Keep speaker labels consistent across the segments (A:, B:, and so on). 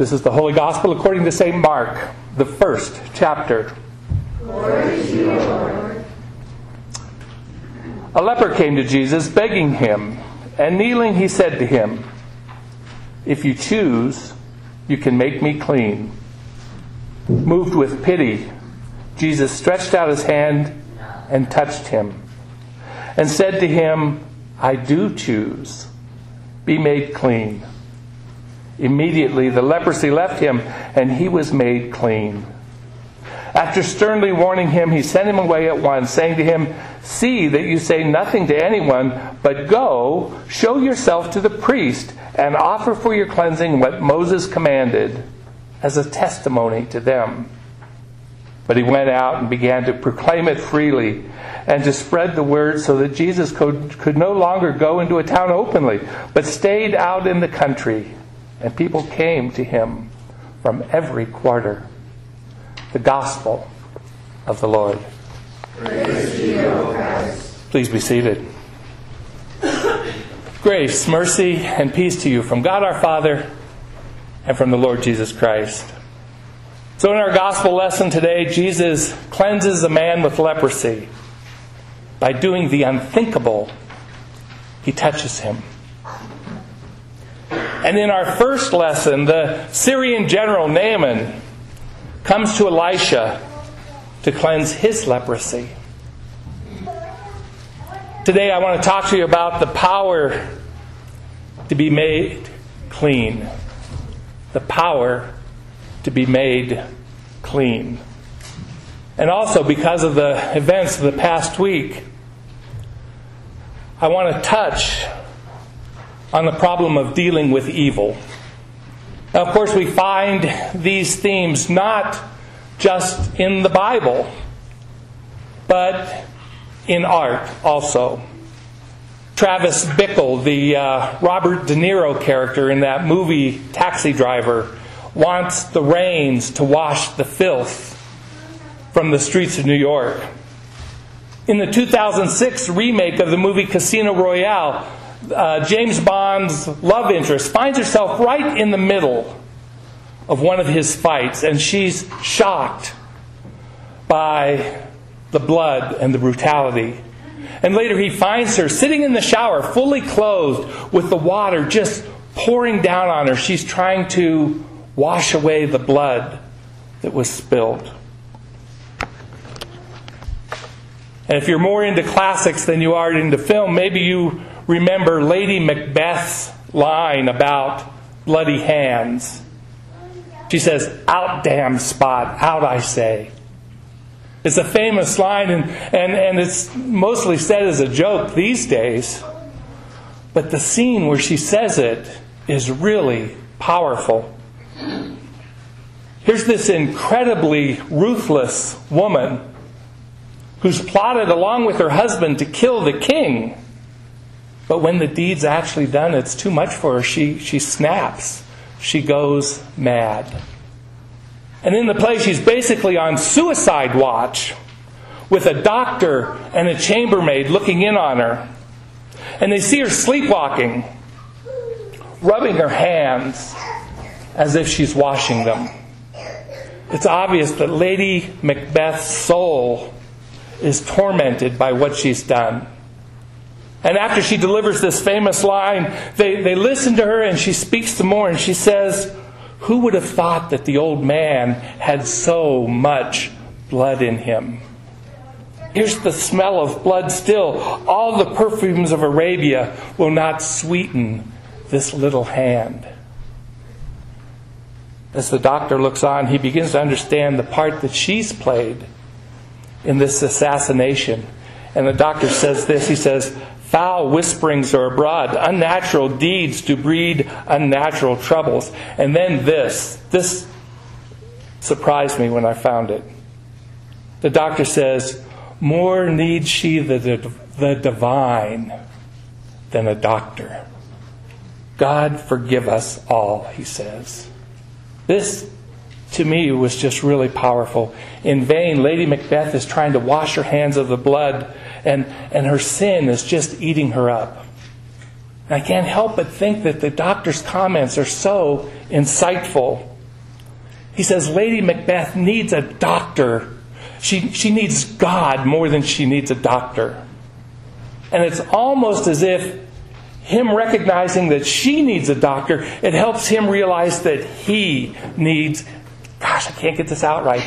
A: This is the Holy Gospel according to St. Mark, the 1st chapter.
B: Glory to you, Lord.
A: A leper came to Jesus, begging him, and kneeling he said to him, "If you choose, you can make me clean." Moved with pity, Jesus stretched out his hand and touched him, and said to him, "I do choose. Be made clean." Immediately the leprosy left him, and he was made clean. After sternly warning him, he sent him away at once, saying to him, "See that you say nothing to anyone, but go, show yourself to the priest, and offer for your cleansing what Moses commanded, as a testimony to them." But he went out and began to proclaim it freely, and to spread the word, so that Jesus could no longer go into a town openly, but stayed out in the country. And people came to him from every quarter. The Gospel of the Lord.
B: Praise to you, O Christ.
A: Please be seated. Grace, mercy, and peace to you from God our Father and from the Lord Jesus Christ. So in our Gospel lesson today, Jesus cleanses a man with leprosy. By doing the unthinkable, he touches him. And in our first lesson, the Syrian general Naaman comes to Elisha to cleanse his leprosy. Today I want to talk to you about the power to be made clean. The power to be made clean. And also, because of the events of the past week, I want to touch on the problem of dealing with evil. Now, of course, we find these themes not just in the Bible, but in art also. Travis Bickle, the Robert De Niro character in that movie Taxi Driver, wants the rains to wash the filth from the streets of New York. In the 2006 remake of the movie Casino Royale, James Bond's love interest finds herself right in the middle of one of his fights, and she's shocked by the blood and the brutality. And later he finds her sitting in the shower, fully clothed, with the water just pouring down on her. She's trying to wash away the blood that was spilled. And if you're more into classics than you are into film, maybe you remember Lady Macbeth's line about bloody hands. She says, "Out, damned spot, out, I say." It's a famous line, and it's mostly said as a joke these days. But the scene where she says it is really powerful. Here's this incredibly ruthless woman who's plotted along with her husband to kill the king. But when the deed's actually done, it's too much for her. She snaps. She goes mad. And in the play, she's basically on suicide watch with a doctor and a chambermaid looking in on her. And they see her sleepwalking, rubbing her hands as if she's washing them. It's obvious that Lady Macbeth's soul is tormented by what she's done. And after she delivers this famous line, they listen to her, and she speaks some more, and she says, "Who would have thought that the old man had so much blood in him? Here's the smell of blood still. All the perfumes of Arabia will not sweeten this little hand." As the doctor looks on, he begins to understand the part that she's played in this assassination. And the doctor says this, he says, "Foul whisperings are abroad, unnatural deeds to breed unnatural troubles." And then this surprised me when I found it. The doctor says, "More needs she the divine than a doctor." God forgive us all, he says. This, to me, was just really powerful. In vain, Lady Macbeth is trying to wash her hands of the blood, and her sin is just eating her up. And I can't help but think that the doctor's comments are so insightful. He says Lady Macbeth needs a doctor. She needs God more than she needs a doctor. And it's almost as if him recognizing that she needs a doctor, it helps him realize that he needs, gosh, I can't get this out right.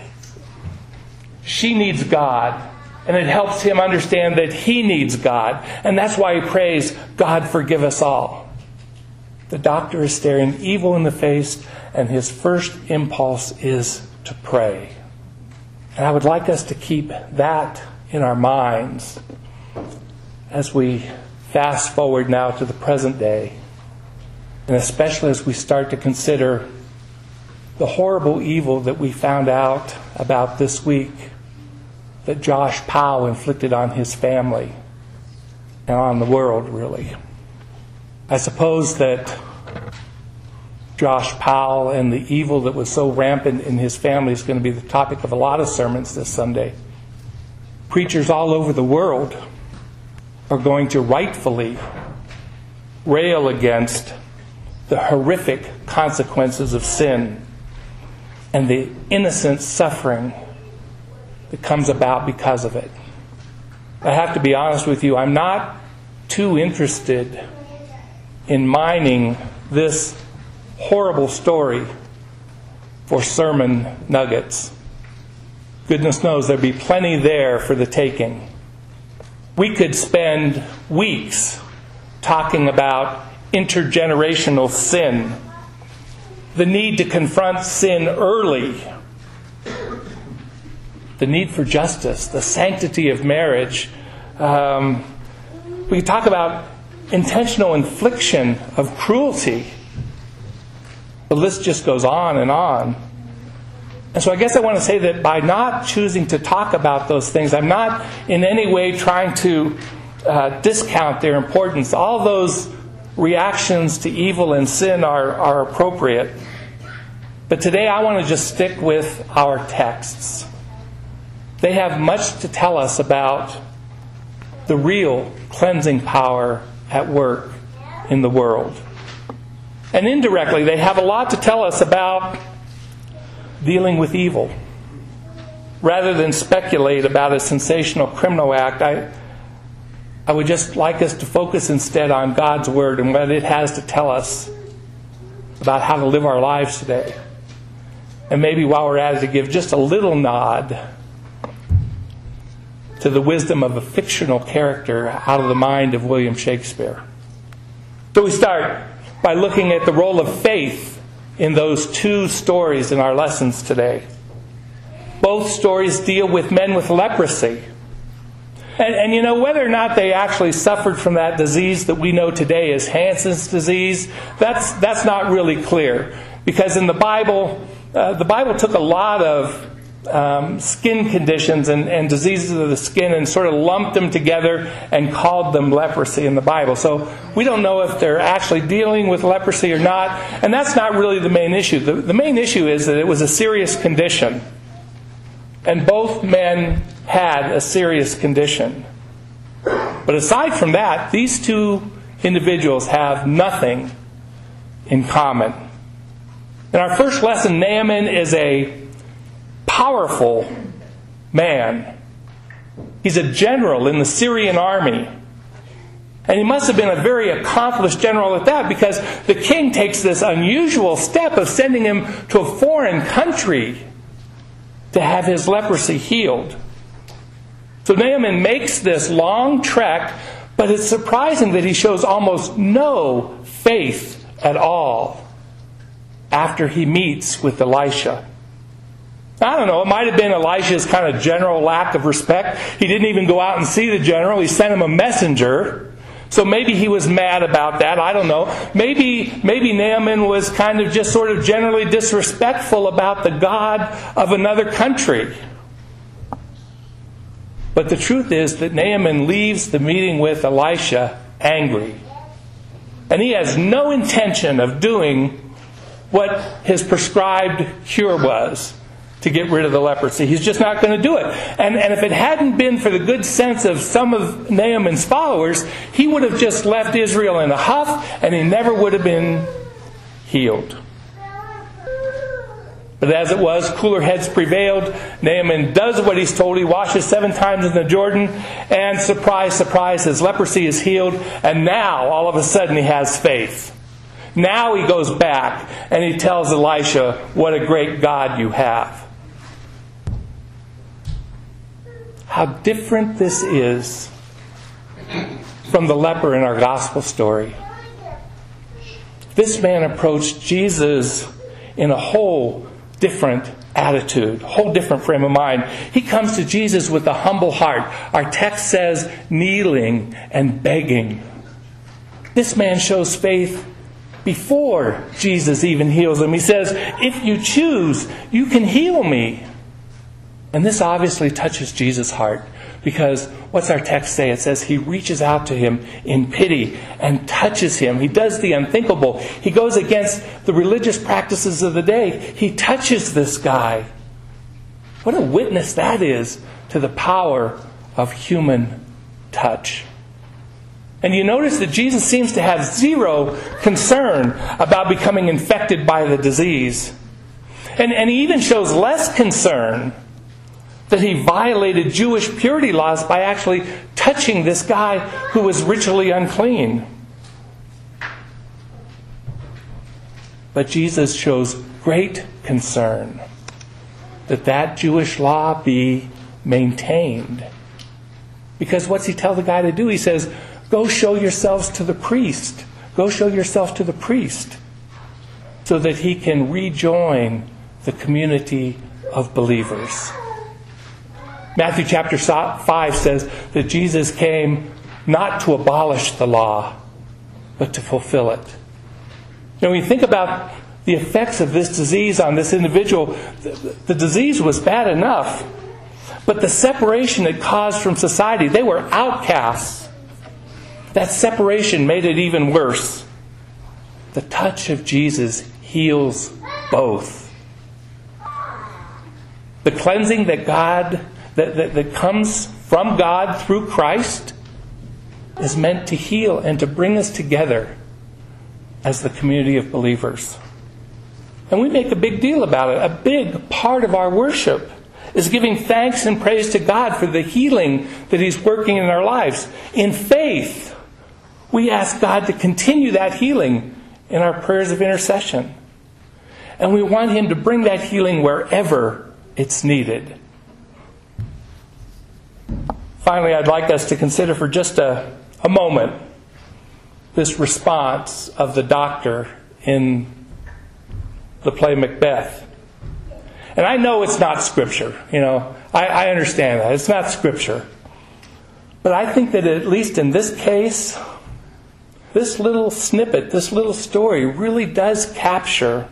A: She needs God. And it helps him understand that he needs God. And that's why he prays, God, forgive us all. The doctor is staring evil in the face, and his first impulse is to pray. And I would like us to keep that in our minds as we fast forward now to the present day, and especially as we start to consider the horrible evil that we found out about this week that Josh Powell inflicted on his family and on the world, really. I suppose that Josh Powell and the evil that was so rampant in his family is going to be the topic of a lot of sermons this Sunday. Preachers all over the world are going to rightfully rail against the horrific consequences of sin and the innocent suffering that comes about because of it. I have to be honest with you, I'm not too interested in mining this horrible story for sermon nuggets. Goodness knows there'd be plenty there for the taking. We could spend weeks talking about intergenerational sin, the need to confront sin early, the need for justice, the sanctity of marriage. We talk about intentional infliction of cruelty. The list just goes on and on. And so I guess I want to say that by not choosing to talk about those things, I'm not in any way trying to discount their importance. All those reactions to evil and sin are appropriate. But today I want to just stick with our texts. They have much to tell us about the real cleansing power at work in the world. And indirectly, they have a lot to tell us about dealing with evil. Rather than speculate about a sensational criminal act, I would just like us to focus instead on God's Word and what it has to tell us about how to live our lives today. And maybe while we're at it, to give just a little nod to the wisdom of a fictional character out of the mind of William Shakespeare. So we start by looking at the role of faith in those two stories in our lessons today. Both stories deal with men with leprosy. And you know, whether or not they actually suffered from that disease that we know today as Hansen's disease, that's not really clear. Because in the Bible took a lot of skin conditions and diseases of the skin and sort of lumped them together and called them leprosy in the Bible. So we don't know if they're actually dealing with leprosy or not. And that's not really the main issue. The main issue is that it was a serious condition. And both men had a serious condition. But aside from that, these two individuals have nothing in common. In our first lesson, Naaman is a powerful man. He's a general in the Syrian army. And he must have been a very accomplished general at that, because the king takes this unusual step of sending him to a foreign country to have his leprosy healed. So Naaman makes this long trek, but it's surprising that he shows almost no faith at all after he meets with Elisha. I don't know, it might have been Elisha's kind of general lack of respect. He didn't even go out and see the general. He sent him a messenger. So maybe he was mad about that. I don't know. Maybe Naaman was kind of just sort of generally disrespectful about the God of another country. But the truth is that Naaman leaves the meeting with Elisha angry. And he has no intention of doing what his prescribed cure was, to get rid of the leprosy. He's just not going to do it. And if it hadn't been for the good sense of some of Naaman's followers, he would have just left Israel in a huff, and he never would have been healed. But But as it was, cooler heads prevailed. Naaman does what he's told. He washes 7 times in the Jordan. And surprise, surprise, his leprosy is healed. And now, all of a sudden, he has faith. Now he goes back and he tells Elisha, what a great God you have. How different this is from the leper in our gospel story. This man approached Jesus in a whole different attitude, a whole different frame of mind. He comes to Jesus with a humble heart. Our text says kneeling and begging. This man shows faith before Jesus even heals him. He says, if you choose, you can heal me. And this obviously touches Jesus' heart, because what's our text say? It says he reaches out to him in pity and touches him. He does the unthinkable. He goes against the religious practices of the day. He touches this guy. What a witness that is to the power of human touch. And you notice that Jesus seems to have zero concern about becoming infected by the disease. And he even shows less concern that he violated Jewish purity laws by actually touching this guy who was ritually unclean. But Jesus shows great concern that Jewish law be maintained. Because what's he tell the guy to do? He says, go show yourselves to the priest. Go show yourself to the priest, so that he can rejoin the community of believers. Matthew chapter 5 says that Jesus came not to abolish the law, but to fulfill it. When you think about the effects of this disease on this individual, the disease was bad enough, but the separation it caused from society, they were outcasts. That separation made it even worse. The touch of Jesus heals both. The cleansing that comes from God through Christ is meant to heal and to bring us together as the community of believers. And we make a big deal about it. A big part of our worship is giving thanks and praise to God for the healing that He's working in our lives. In faith, we ask God to continue that healing in our prayers of intercession. And we want Him to bring that healing wherever it's needed. Finally, I'd like us to consider for just a moment this response of the doctor in the play Macbeth. And I know it's not Scripture. I understand that. It's not Scripture. But I think that at least in this case, this little snippet, this little story really does capture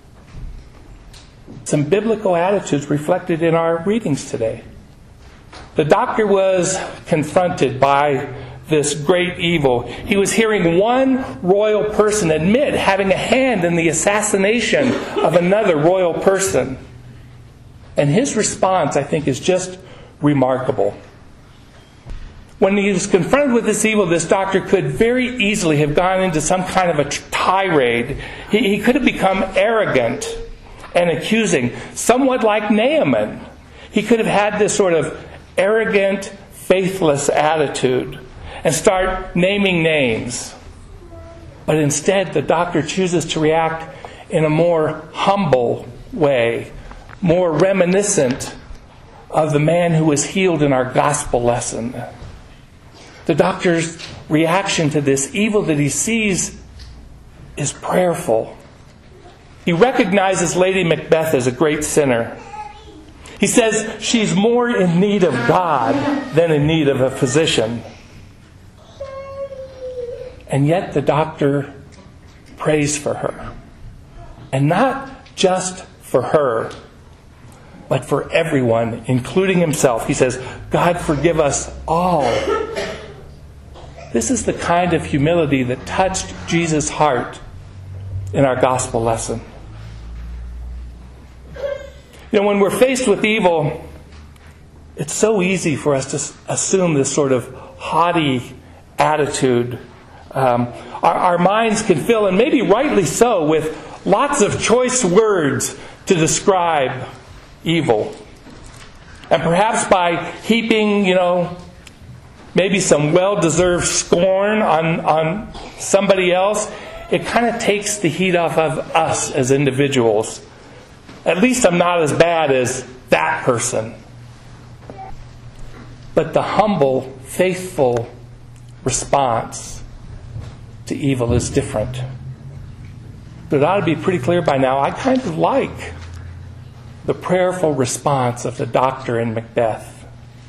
A: some biblical attitudes reflected in our readings today. The doctor was confronted by this great evil. He was hearing one royal person admit having a hand in the assassination of another royal person. And his response, I think, is just remarkable. When he was confronted with this evil, this doctor could very easily have gone into some kind of a tirade. He could have become arrogant and accusing, somewhat like Naaman. He could have had this sort of arrogant, faithless attitude and start naming names. But instead, the doctor chooses to react in a more humble way, more reminiscent of the man who was healed in our gospel lesson. The doctor's reaction to this evil that he sees is prayerful. He recognizes Lady Macbeth as a great sinner. He says she's more in need of God than in need of a physician. And yet the doctor prays for her. And not just for her, but for everyone, including himself. He says, God, forgive us all. This is the kind of humility that touched Jesus' heart in our gospel lesson. When we're faced with evil, it's so easy for us to assume this sort of haughty attitude. Our minds can fill, and maybe rightly so, with lots of choice words to describe evil. And perhaps by heaping, maybe some well-deserved scorn on somebody else, it kind of takes the heat off of us as individuals. At least I'm not as bad as that person. But the humble, faithful response to evil is different. But it ought to be pretty clear by now, I kind of like the prayerful response of the doctor in Macbeth.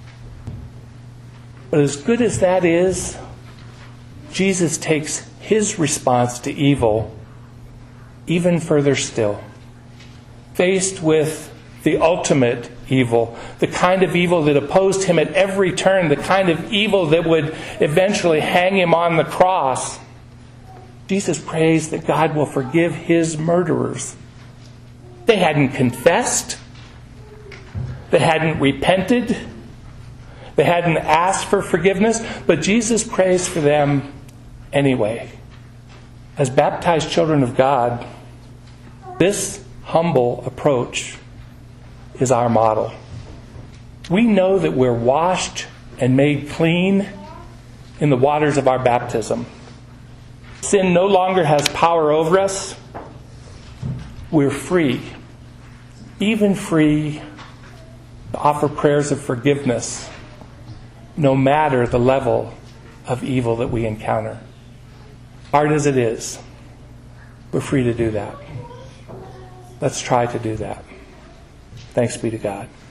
A: But as good as that is, Jesus takes his response to evil even further still. Faced with the ultimate evil, the kind of evil that opposed him at every turn, the kind of evil that would eventually hang him on the cross, Jesus prays that God will forgive his murderers. They hadn't confessed. They hadn't repented. They hadn't asked for forgiveness, but Jesus prays for them anyway. As baptized children of God, this humble approach is our model. We know that we're washed and made clean in the waters of our baptism. Sin no longer has power over us. We're free, even free to offer prayers of forgiveness, no matter the level of evil that we encounter. Hard as it is, we're free to do that. Let's try to do that. Thanks be to God.